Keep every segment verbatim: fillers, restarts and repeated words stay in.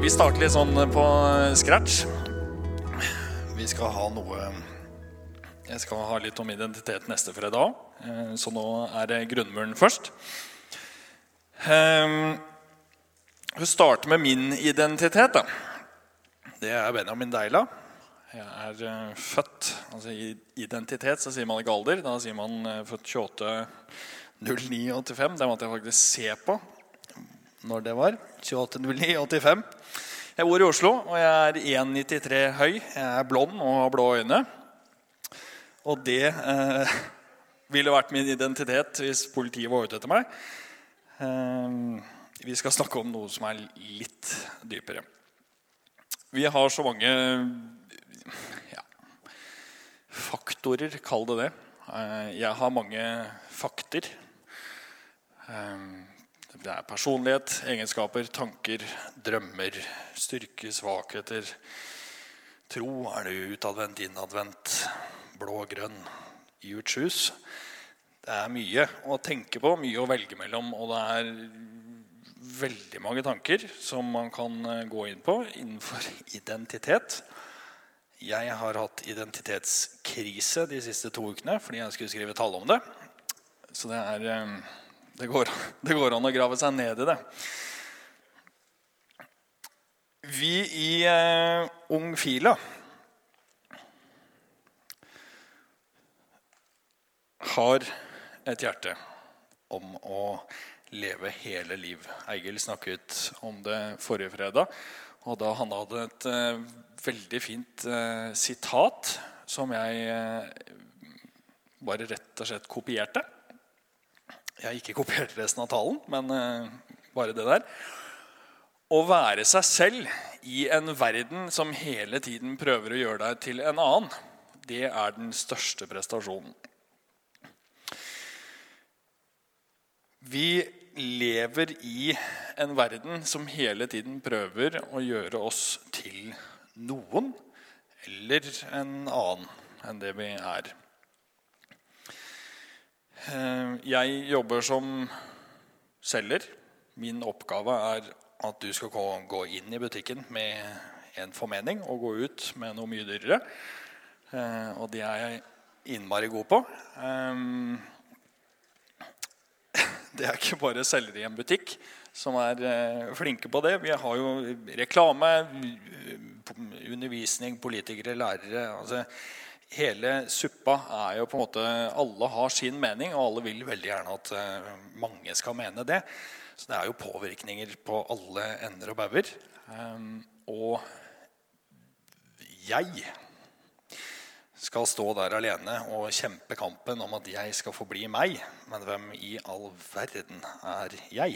Vi starter litt sånn på scratch. Vi skal ha noe Jeg skal ha litt om identitet neste fredag, så nå er det grunnmuren først. Vi starter med min identitet da. Det er Benjamin Deila. Jeg er født, altså i identitet så sier man ikke alder, da sier man født tjueåtte null ni åttifem. Det måtte jeg faktisk se på når det var, tjueåtte null ni åttifem. Jeg bor i Oslo, og jeg er en komma nittitre høy. Jeg er blond og har blå øyne. Og det eh, ville vært min identitet hvis politiet var ute etter meg. Eh, vi skal snakke om noe som er litt dypere. Vi har så mange ja, faktorer, kall det det. Eh, jeg har mange fakter. Eh, Det er personlighet, egenskaper, tanker, drømmer, styrke, svakheter, tro, er du utadvendt, innadvendt, blå, grønn, i utshus. Det er mye å tenke på, mye å velge mellom, og det er veldig mange tanker som man kan gå inn på innenfor identitet. Jeg har hatt identitetskrise de siste to ukene, fordi jeg skulle skrive tale om det. Så det er... Det går, det går an å grave seg ned i det. Vi i uh, Ung Fila har et hjerte om å leve hele liv. Egil snakket om det forrige fredag, og da han hadde et uh, veldig fint uh, sitat som jeg uh, bare rett og slett kopierte. Jeg har ikke kopiert resten av talen, men uh, bare det der. Å være seg selv i en verden som hele tiden prøver å gjøre deg til en annen, det er den største prestasjonen. Vi lever i en verden som hele tiden prøver å gjøre oss til noen, eller en annen enn det vi er. Jeg jobber som selger. Min oppgave er at du skal gå inn i butikken med en formening og gå ut med noe mye dyrere. Og det er jeg innmari god på. Det er ikke bare selgere i en butikk som er flinke på det. Vi har jo reklame, undervisning, politikere, lærere, altså hele suppa er jo på en måte, alle har sin mening, og alle vil veldig gjerne at mange skal mene det. Så det er jo påvirkninger på alle ender og bauger. Um, og jeg skal stå der alene og kjempe kampen om at jeg skal få bli meg. Men hvem i all verden er jeg?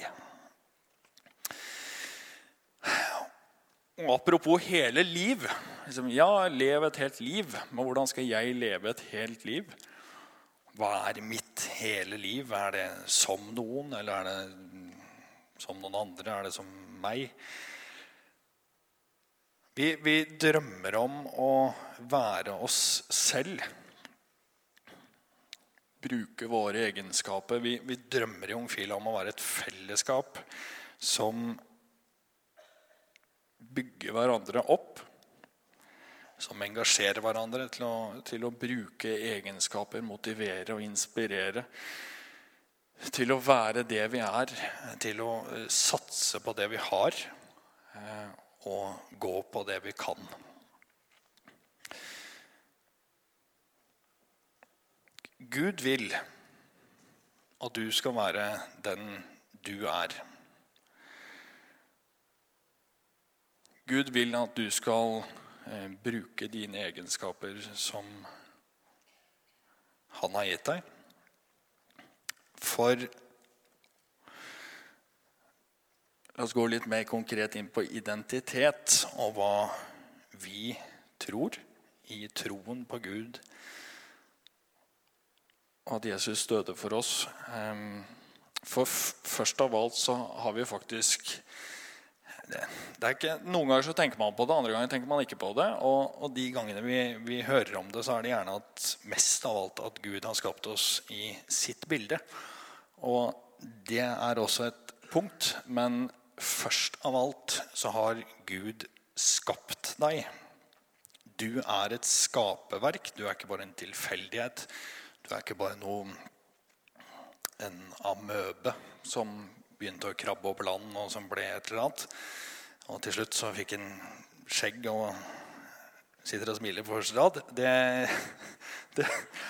Og apropos hele liv, liksom, ja, leve et helt liv, men hvordan skal jeg leve et helt liv? Hva er mitt hele liv? Er det som noen, eller er det som noen andre? Er det som meg? Vi, vi drømmer om å være oss selv. Bruke våre egenskaper. Vi, vi drømmer i Ung Fila om å være et fellesskap som bygge hverandre opp, som engasjerer hverandre til å, til å bruke egenskaper, motivere og inspirere, til å være det vi er, til å satse på det vi har, og gå på det vi kan. Gud vil at du skal være den du er. Gud vil at du skal eh, bruke dine egenskaper som han har gitt deg. For la oss gå litt mer konkret inn på identitet og hva vi tror i troen på Gud. Og at Jesus døde for oss. For først av alt så har vi faktisk Det, det er ikke, noen ganger så tenker man på det, andre ganger tenker man ikke på det, og, og de gangene vi, vi hører om det, så er det gjerne at mest av alt at Gud har skapt oss i sitt bilde. Og det er også et punkt, men først av alt så har Gud skapt deg. Du er et skaperverk, du er ikke bare en tilfeldighet, du er ikke bare noe, en amøbe som begynte å krabbe opp land og som ble et eller annet. Og til slutt så fikk en skjegg og sitter og smiler på første rad. Det, det,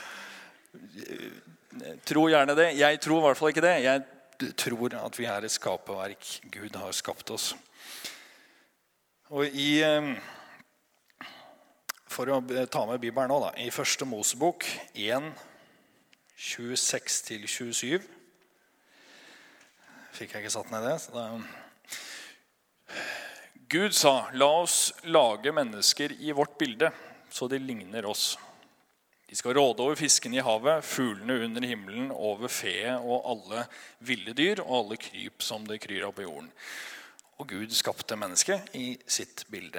tror gjerne det. Jeg tror i hvert fall ikke det. Jeg tror at vi er et skaperverk. Gud har skapt oss. Og i, for å ta med Bibelen nå da, i første Mosebok en, tjueseks til tjuesju, fikk jeg ikke satt ned det, så da... Gud sa, la oss lage mennesker i vårt bilde, så de ligner oss. De skal råde over fisken i havet, fuglene under himmelen, over fe og alle ville dyr, og alle kryp som det kryr opp i jorden. Og Gud skapte mennesket i sitt bilde.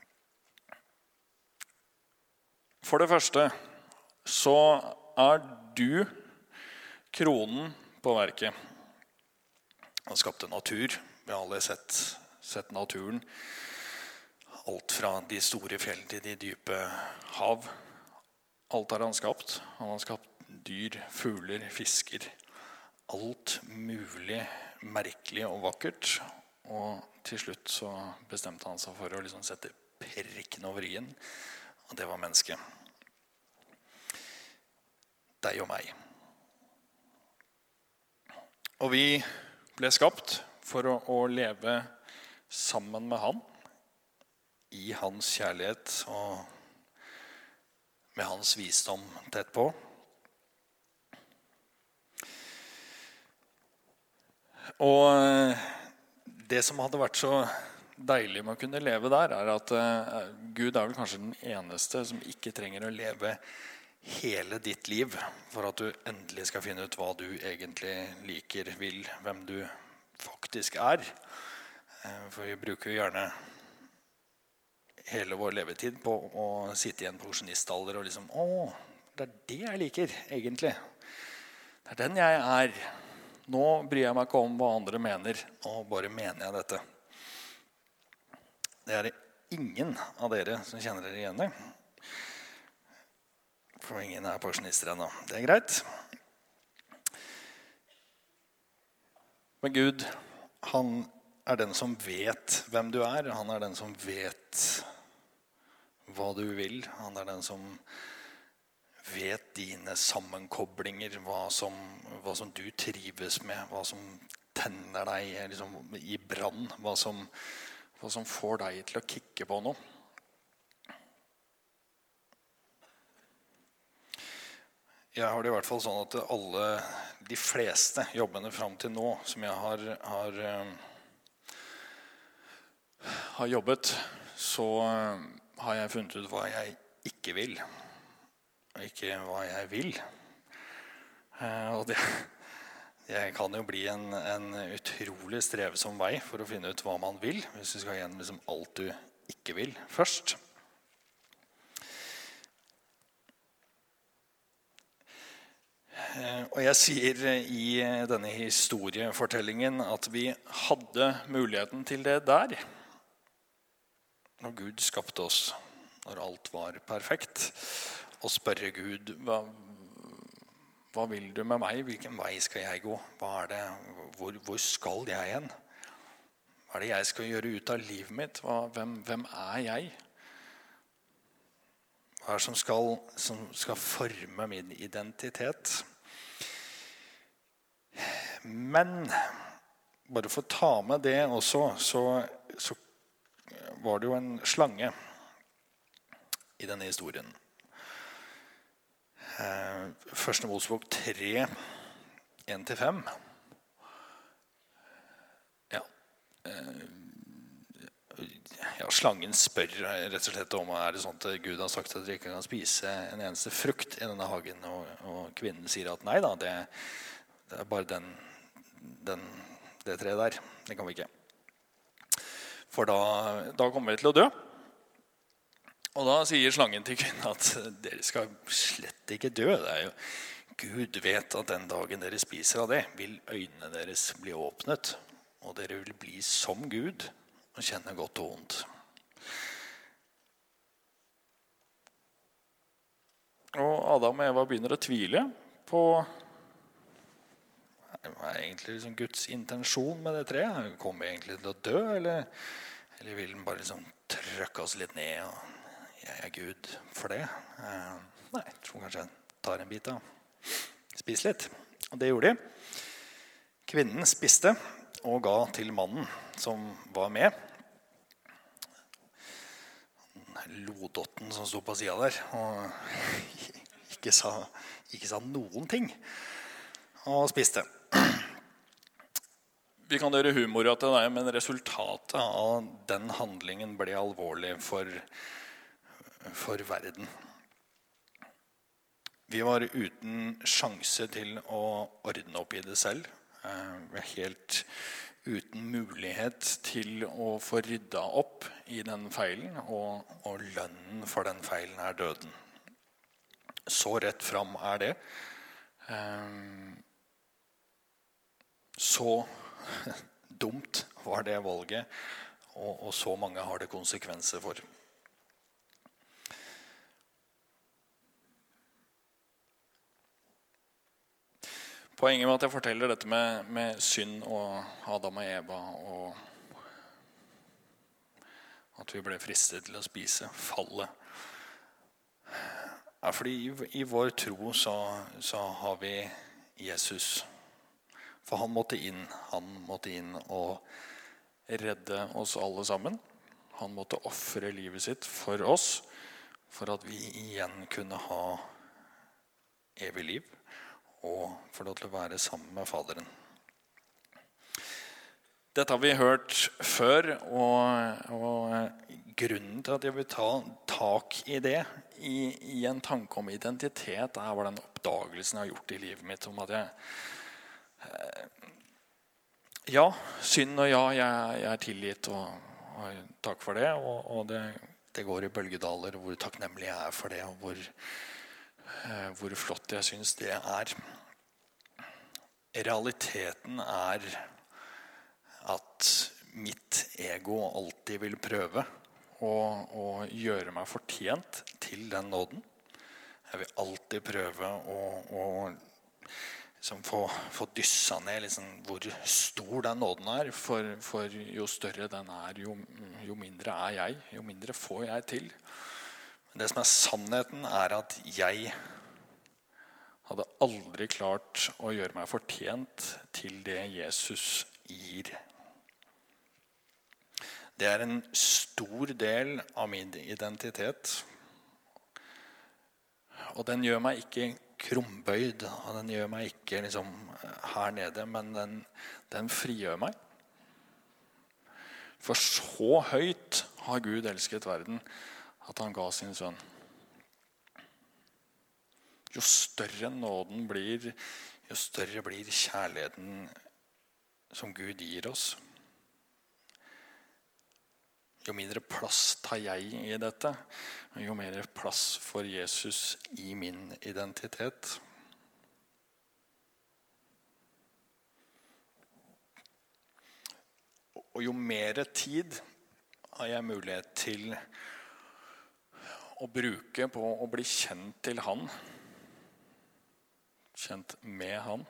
For det første, så er du kronen på verket. Han skapte natur, vi har alle sett sett naturen. Alt fra de store fjell til de dype hav. Alt har han skapt. Han har skapt dyr, fugler, fisker. Alt mulig merkelig og vakkert. Og til slutt så bestemte han seg for å liksom sette prikken over i-en. Og det var mennesket. Deg og meg. Og vi ble skapt for å, å leve sammen med han, i hans kjærlighet og med hans visdom tett på. Og det som hadde vært så deilig med å kunne leve der, er at uh, Gud er vel kanskje den eneste som ikke trenger å leve hele ditt liv for at du endelig skal finne ut hva du egentlig liker, vil, hvem du faktisk er. For vi bruker jo gjerne hele vår levetid på å sitte i en pensjonistalder og liksom, å, det er det jeg liker egentlig. Det er den jeg er. Nå bryr jeg meg ikke om hva andre mener, nå bare mener jeg dette. Det er det ingen av dere som kjenner dere igjen i. For ingen er pensjonister ennå. Det er greit. Men Gud, han er den som vet hvem du er. Han er den som vet hva du vil. Han er den som vet dine sammenkoblinger, hva som, hva som du trives med, hva som tenner deg liksom, i brann, hva som, hva som får deg til å kikke på noe. Jeg har det i hvert fall sånn at alle, de fleste jobbene frem til nå som jeg har, har har jobbet, så har jeg funnet ut hva jeg ikke vil, og ikke hva jeg vil. Og det, det kan jo bli en, en utrolig strevsom vei for å finne ut hva man vil, hvis du skal gjennom liksom alt du ikke vil først. Og jeg sier i denne historiefortellingen at vi hadde muligheten til det der, når Gud skapte oss, når alt var perfekt, og spørre Gud, hva, hva vil du med meg? Hvilken vei skal jeg gå? Hva er det? Hvor, hvor skal jeg hen? Hva er det jeg skal gjøre ut av livet mitt? Hva, hvem, hvem er jeg? Hva er det som skal, som skal forme min identitet? Men bare for å ta med det også, så, så var det jo en slange i denne historien. Første Mosebok tre, en til fem. Ja. Ja, slangen spør rett og slett om, er det sånn at Gud har sagt at dere ikke kan spise en eneste frukt i denne hagen, og, og kvinnen sier at nei da, det, det er bare den, den, det treet der, det kan vi ikke. For da, da kommer vi til å dø. Og da sier slangen til kvinnen at dere skal slett ikke dø. Det er jo, Gud vet at den dagen dere spiser av det, vil øynene deres bli åpnet. og dere vil bli som Gud og kjenne godt og ondt. Og Adam og Eva begynner å tvile på hva er egentlig liksom Guds intensjon med det treet. Kommer vi egentlig til å dø, eller, eller vil den bare liksom trykke oss litt ned, og jeg er Gud for det? Eh, nei, jeg tror kanskje jeg tar en bit av. Spis litt. Og det gjorde de. Kvinnen spiste og ga til mannen som var med. Lodotten som stod på siden der og ikke sa, ikke sa noen ting og spiste. Vi kan gjøre humor av det, men resultatet av den handlingen ble alvorlig for, for verden. Vi var uten sjanse til å ordne opp i det selv. Vi er helt uten mulighet til å få rydda opp i den feilen, og, og lønnen for den feilen er døden. Så rett fram er det. Så dumt var det valget, og, og så mange har det konsekvenser for. Poenget med at jeg forteller dette med, med synd og Adam og Eva, og at vi ble fristet til å spise fallet, er fordi i, i vår tro så, så har vi Jesus. For han måtte inn, han måtte inn og redde oss alle sammen. Han måtte offre livet sitt for oss, for at vi igjen kunne ha evig liv, og få lov til å være sammen med Faderen. Dette har vi hørt før, og, og grunnen til at jeg vil ta tak i det, i, i en tanke om identitet, er var den oppdagelsen jeg har gjort i livet mitt, om at jeg, eh, ja, synd og ja, jeg, jeg er tilgitt, og, og takk for det, og, og det, det går i bølgedaler, hvor takknemlig jeg er for det, og hvor, eh, hvor flott jeg synes det er. Realiteten er at mitt ego alltid vil prøve å, å gjøre meg fortjent til den nåden. Jeg vil alltid prøve å, å liksom få, få dyssa ned liksom, hvor stor den nåden er. For, for jo større den er, jo, jo mindre er jeg, jo mindre får jeg til. Det som er sannheten er at jeg hadde aldri klart å gjøre meg fortjent til det Jesus gir. Det er en stor del av min identitet. Og den gjør meg ikke krumbøyd, og den gjør meg ikke liksom her nede, men den, den frigjør meg. For så høyt har Gud elsket verden at han ga sin sønn. Jo større nåden blir, jo større blir kjærligheten som Gud gir oss. Jo mindre plass tar jeg i dette, jo mer plass får Jesus i min identitet. Og jo mer tid har jeg mulighet til å bruke på å bli kjent til han, kjent med han,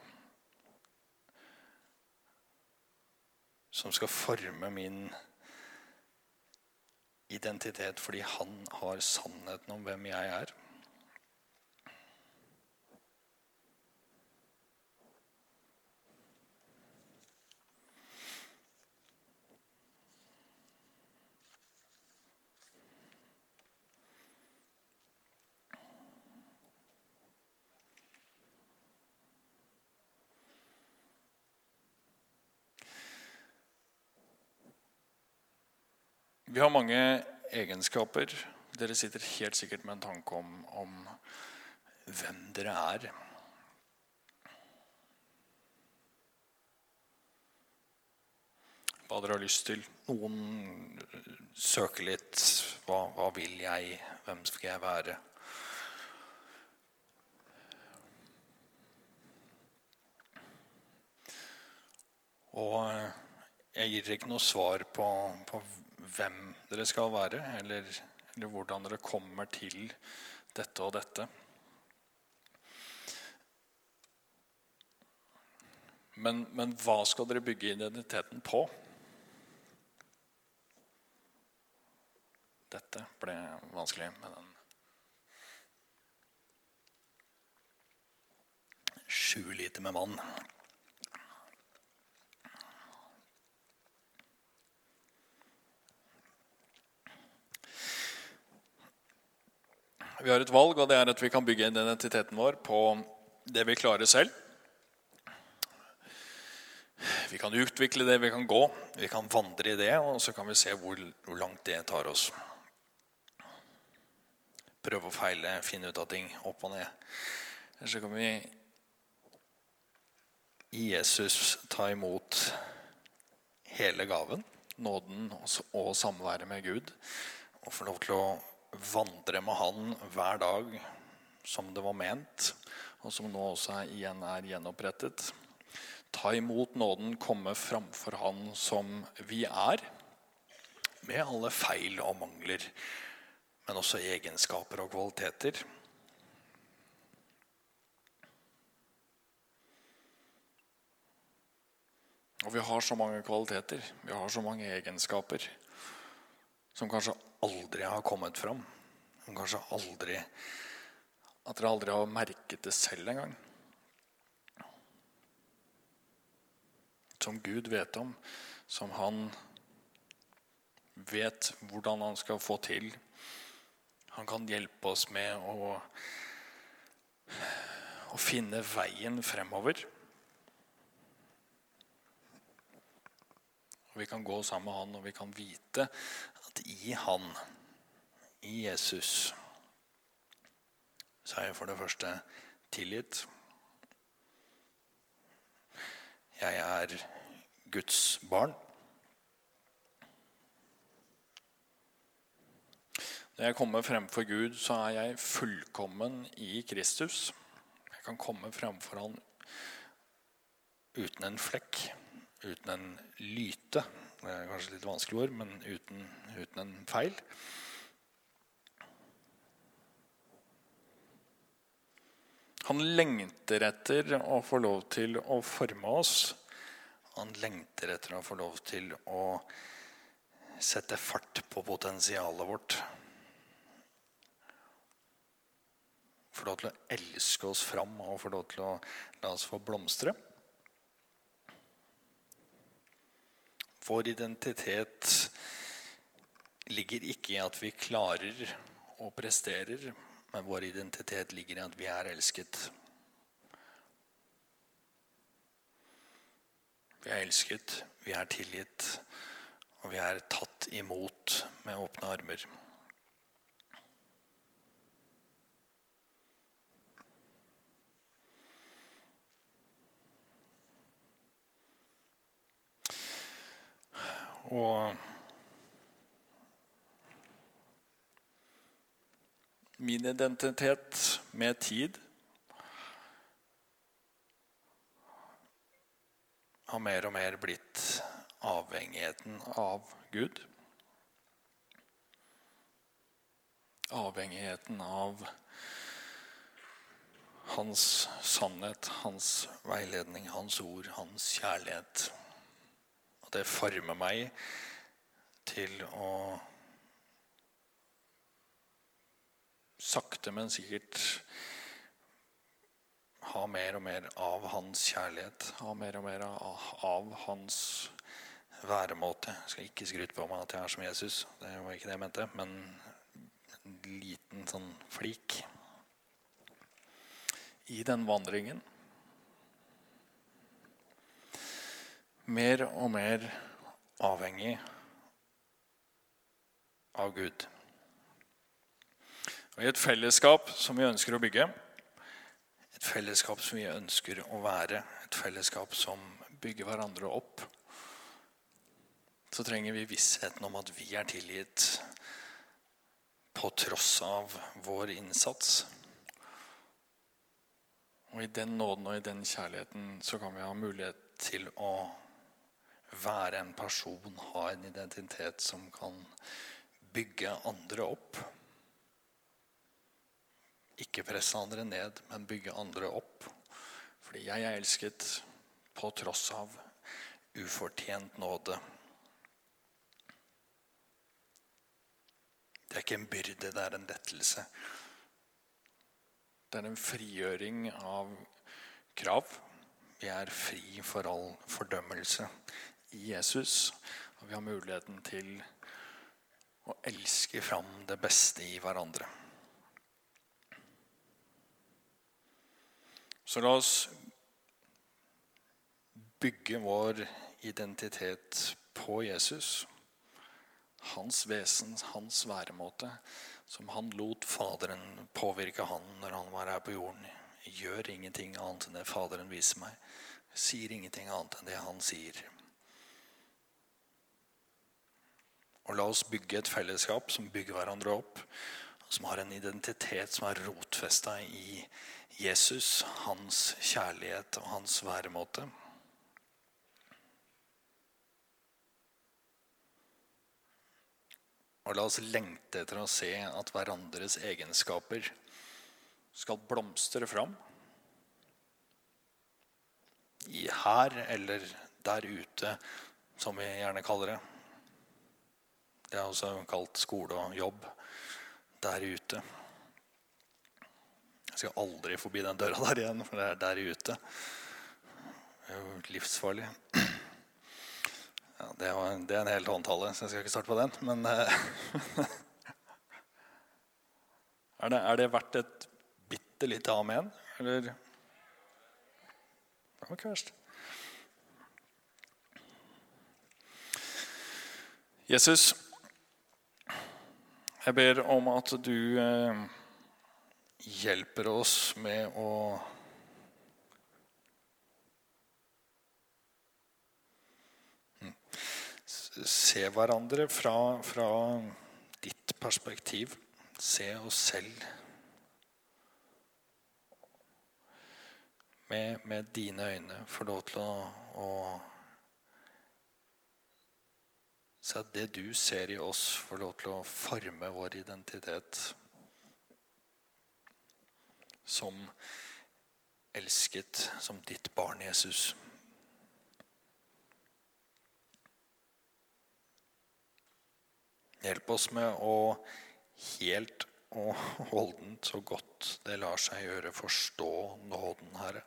som skal forme min identitet fordi han har sannheten om hvem jeg er. Vi har mange egenskaper. Dere sitter helt sikkert med en tanke om, om hvem dere er. Hva dere har lyst til. Noen søker litt. Hva, hva vil jeg? Hvem skal jeg være? Og jeg gir dere ikke noe svar på, på hvem dere skal være, eller, eller hvordan dere kommer til dette og dette. Men, men hva skal dere bygge identiteten på? Dette ble vanskelig med den sju liter med vann. Vi har et valg, og det er at vi kan bygge identiteten vår på det vi klarer selv. Vi kan utvikle det, vi kan gå, vi kan vandre i det, og så kan vi se hvor, hvor langt det tar oss. Prøve å feile, finne ut av ting, opp og ned. Eller så kan vi i Jesus ta imot hele gaven, nåden og samværet med Gud, og få lov til å vandre med han hver dag som det var ment, og som nå også er, igjen er gjenopprettet. Ta imot nåden, komme framfor han som vi er, med alle feil og mangler, men også egenskaper og kvaliteter. Og vi har så mange kvaliteter, vi har så mange egenskaper, som kanskje aldri har kommet fram, som kanskje aldri, at dere aldri har merket det selv en gang. Som Gud vet om, som han vet hvordan han skal få til. Han kan hjelpe oss med å, å finne veien fremover. Og vi kan gå sammen med han, og vi kan vite at i han, i Jesus, så er jeg for det første tilgitt. Jeg er Guds barn. Når jeg kommer frem for Gud, så er jeg fullkommen i Kristus. Jeg kan komme frem for han uten en flekk, uten en lyte. Det er kanskje litt vanskelig ord, men uten, uten en feil. Han lengter etter å få lov til å forme oss. Han lengter etter å få lov til å sette fart på potensialet vårt. Få lov til å elske oss fram og få lov til å la oss få blomstre. Vår identitet ligger ikke i at vi klarer og presterer, men vår identitet ligger i at vi er elsket. Vi er elsket, vi er tilgitt, og vi er tatt imot med åpne armer. Og min identitet med tid har mer og mer blitt avhengigheten av Gud. Avhengigheten av hans sannhet, hans veiledning, hans ord, hans kjærlighet. Og det former meg til å sakte, men sikkert ha mer og mer av hans kjærlighet, ha mer og mer av, av hans væremåte. Jeg skal ikke skryte på meg at jeg er som Jesus, det var ikke det jeg mente, men en liten sånn flik i den vandringen. Mer og mer avhengig av Gud. Og i et fellesskap som vi ønsker å bygge, et fellesskap som vi ønsker å være, et fellesskap som bygger hverandre opp, så trenger vi vissheten om at vi er tilgitt på tross av vår innsats. Og i den nåden og i den kjærligheten så kan vi ha mulighet til å være en person, ha en identitet som kan bygge andre opp. Ikke presse andre ned, men bygge andre opp. Fordi jeg er elsket på tross av ufortjent nåde. Det er ikke en byrde, det er en lettelse. Det er en frigjøring av krav. Vi er fri for all fordømmelse i Jesus, og vi har muligheten til å elske fram det beste i hverandre. Så la oss bygge vår identitet på Jesus, hans vesen, hans væremåte, som han lot Faderen påvirke han når han var her på jorden. Jeg gjør ingenting annet enn det Faderen viser meg. Jeg sier ingenting annet enn det han sier. Og la oss bygge et fellesskap som bygger hverandre opp, som har en identitet som er rotfestet i Jesus, hans kjærlighet og hans væremåte. Og la oss lengte etter å se at hverandres egenskaper skal blomstre fram. I her eller der ute, som vi gjerne kaller det. Det er også kalt skole og jobb. Der ute. Jeg skal aldri forbi den døra der igjen, for det er der ute. Det er jo livsfarlig. Ja, det, var, det er en hel håndtale, så jeg skal ikke starte på den. Men er, det, er det verdt et bitte litt amen? Eller? Det var ikke verst. Jesus, jeg ber om at du eh, hjelper oss med å se hverandre fra, fra ditt perspektiv. Se oss selv med, med dine øyne. Få lov til å, å se at det du ser i oss, får lov til å forme vår identitet som elsket, som ditt barn Jesus. Hjelp oss med å helt og holdent så godt det lar seg gjøre forstå nåden, Herre.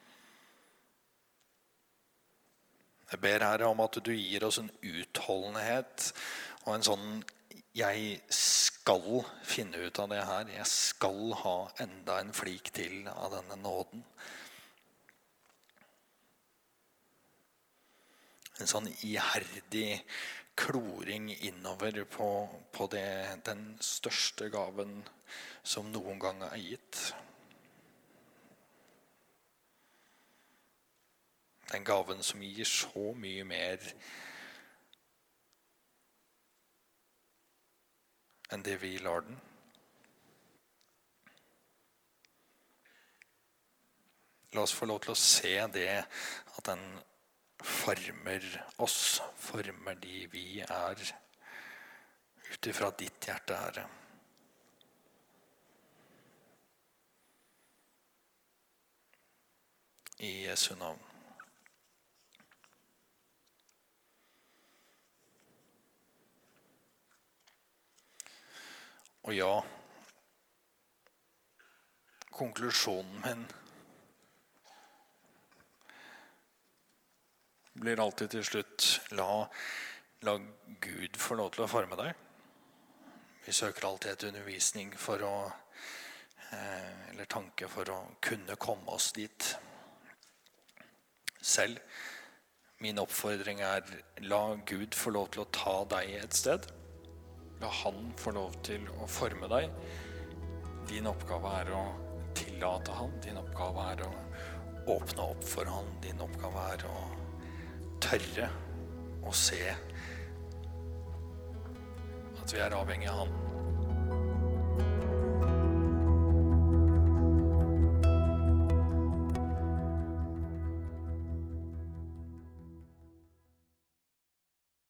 Jeg ber, Herre, om at du gir oss en utholdenhet og en sånn jeg skal finne ut av det her. Jeg skal ha enda en flik til av denne nåden. En sånn iherdig kloring innover på, på det, den største gaven som noen gang er gitt. Den gaven som gir så mye mer enn det vi lar den. La oss få lov til å se det, at den former oss, former de vi er, utifra ditt hjerte, Herre. I Jesu navn. Og ja, konklusjonen min blir alltid til slutt, la, la Gud få lov til å forme deg. Vi søker alltid etter undervisning for å, eh, eller tanke for å kunne komme oss dit. Selv, min oppfordring er, la Gud få lov til å ta deg et sted. La han få lov til å forme deg. Din oppgave er å tillate han. Din oppgave er å åpne opp for han. Din oppgave er å tørre å se at vi er avhengig av han.